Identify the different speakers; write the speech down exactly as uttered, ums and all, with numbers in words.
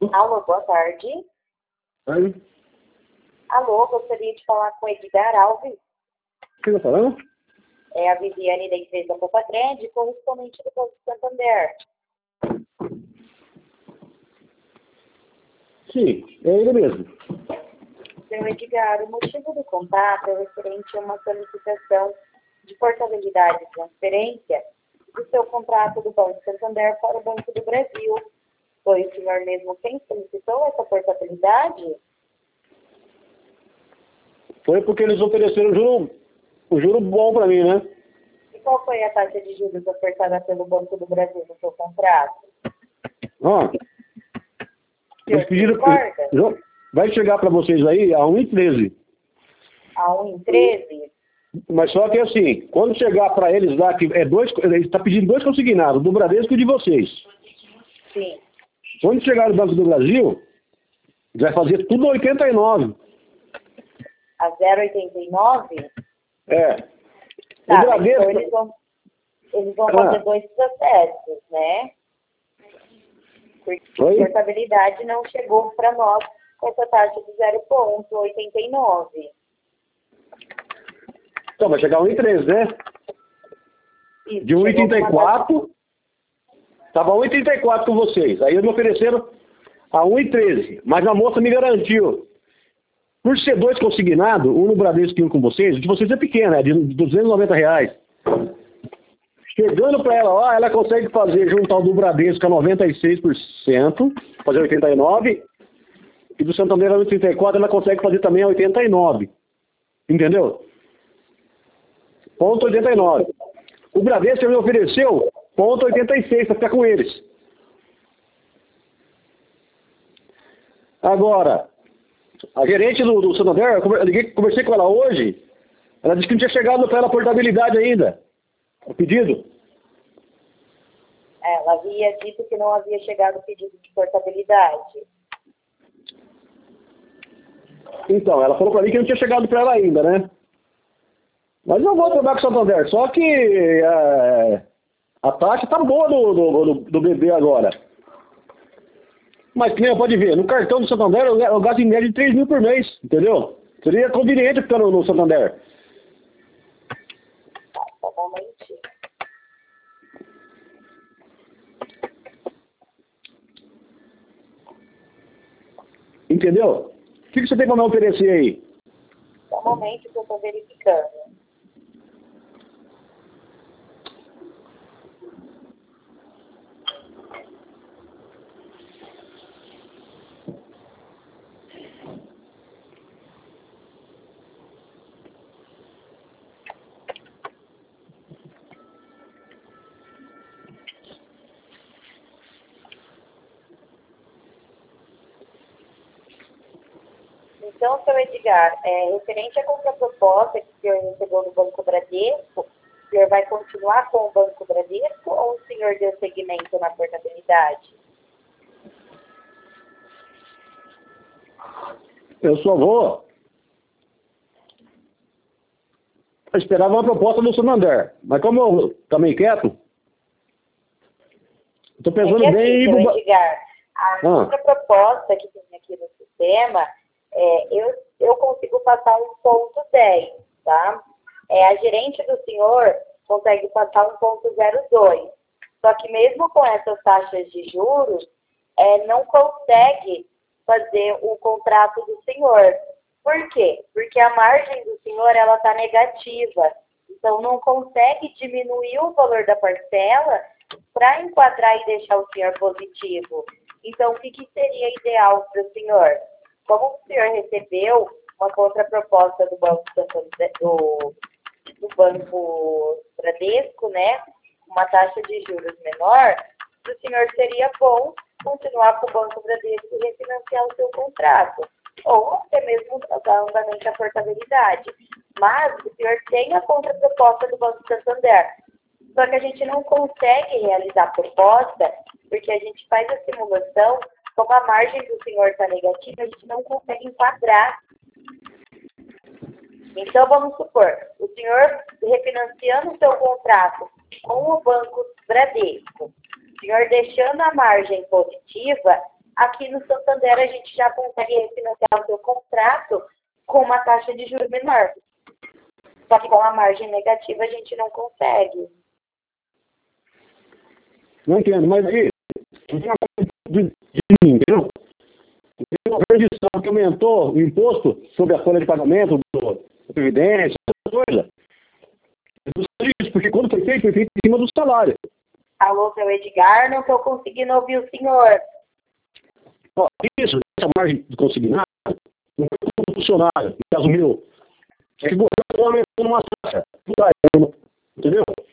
Speaker 1: Alô, boa tarde.
Speaker 2: Oi.
Speaker 1: Alô, gostaria de falar com Edgar Alves.
Speaker 2: Quem está falando?
Speaker 1: É a Viviane da empresa Copatrend, correspondente do Banco Santander.
Speaker 2: Sim, é ele mesmo.
Speaker 1: Seu Edgar, o motivo do contato é referente a uma solicitação de portabilidade e transferência do seu contrato do Banco Santander para o Banco do Brasil. Foi o senhor mesmo quem solicitou essa portabilidade?
Speaker 2: Foi porque eles ofereceram um juro, um juro bom para mim, né?
Speaker 1: E qual foi a taxa de juros ofertada pelo Banco do Brasil no seu contrato?
Speaker 2: Ó, eles pediram... Vai chegar para vocês aí a um e treze.
Speaker 1: A um e treze?
Speaker 2: Mas só que assim, quando chegar para eles lá, que é dois, ele está pedindo dois consignados, do Bradesco e de vocês.
Speaker 1: Sim.
Speaker 2: Quando chegar no Banco do Brasil, vai fazer tudo oitenta e nove.
Speaker 1: A zero vírgula oitenta e nove?
Speaker 2: É.
Speaker 1: Tá,
Speaker 2: o Bradesco...
Speaker 1: então eles vão, eles vão
Speaker 2: ah.
Speaker 1: fazer dois processos, né? Porque
Speaker 2: Oi?
Speaker 1: a portabilidade não chegou para nós com essa taxa de zero vírgula oitenta e nove.
Speaker 2: Então, vai chegar a um e treze, né?
Speaker 1: Isso,
Speaker 2: de um vírgula oitenta e quatro, estava um vírgula oitenta e quatro com vocês. Aí eles me ofereceram a um vírgula treze, mas a moça me garantiu, por ser dois consignados, um no Bradesco e um com vocês, de vocês é pequena, é de duzentos e noventa reais. Chegando para ela, ó, ela consegue fazer junto ao do Bradesco a noventa e seis por cento, fazer oitenta e nove por cento, e do Santander a oitenta e quatro por cento ela consegue fazer também a oitenta e nove por cento. Entendeu? Ponto oitenta e nove. O Bradesco me ofereceu ponto oitenta e seis para ficar com eles. Agora, a gerente do, do Santander, eu liguei, conversei com ela hoje, ela disse que não tinha chegado para ela a portabilidade ainda. O pedido.
Speaker 1: Ela havia dito que não havia chegado o pedido de portabilidade.
Speaker 2: Então, ela falou para mim que não tinha chegado para ela ainda, né? Mas eu vou trabalhar com o Santander, só que é, a taxa tá boa do, do, do, do bebê agora. Mas que nem pode ver, no cartão do Santander eu, eu gasto em média de três mil por mês, entendeu? Seria conveniente ficar no, no Santander.
Speaker 1: Tá, só um momentinho.
Speaker 2: Entendeu? O que, que você tem para me oferecer aí?
Speaker 1: Só um momento que eu estou verificando. Então, seu Edgar, é, referente à contraproposta que o senhor recebeu do Banco Bradesco, o senhor vai continuar com o Banco Bradesco ou o senhor deu seguimento na portabilidade?
Speaker 2: Eu só vou eu esperava uma proposta do Santander. Mas como eu tô meio quieto, estou pensando
Speaker 1: é que,
Speaker 2: bem...
Speaker 1: assim,
Speaker 2: em...
Speaker 1: seu Edgar, a
Speaker 2: ah.
Speaker 1: contraproposta que tem aqui no sistema, é, eu, eu consigo passar um ponto dez, tá? É, a gerente do senhor consegue passar um ponto zero dois. Só que mesmo com essas taxas de juros, é, não consegue fazer o contrato do senhor. Por quê? Porque a margem do senhor ela está negativa. Então, não consegue diminuir o valor da parcela para enquadrar e deixar o senhor positivo. Então, o que, que seria ideal para o senhor? Como o senhor recebeu uma contraproposta do Banco do, do Banco Bradesco, né? Uma taxa de juros menor, o senhor seria bom continuar com o Banco Bradesco e refinanciar o seu contrato. Ou até mesmo dar andamento à portabilidade. Mas o senhor tem a contraproposta do Banco Santander. Só que a gente não consegue realizar a proposta, porque a gente faz a simulação, como a margem do senhor está negativa, a gente não consegue enquadrar. Então, vamos supor, o senhor refinanciando o seu contrato com o Banco Bradesco, o senhor deixando a margem positiva, aqui no Santander a gente já consegue refinanciar o seu contrato com uma taxa de juros menor. Só que com a margem negativa a gente não consegue.
Speaker 2: Não entendo, mas aí, de mim, entendeu? O governo de Estado que aumentou o imposto sobre a folha de pagamento do, da Previdência, essa coisa. Isso, porque quando foi feito, foi feito em cima do salário.
Speaker 1: Alô, seu Edgar, não estou conseguindo ouvir o senhor.
Speaker 2: Ó, isso, essa margem de consignado, não foi como funcionário, no caso meu. É que o governo aumentou uma taxa, entendeu?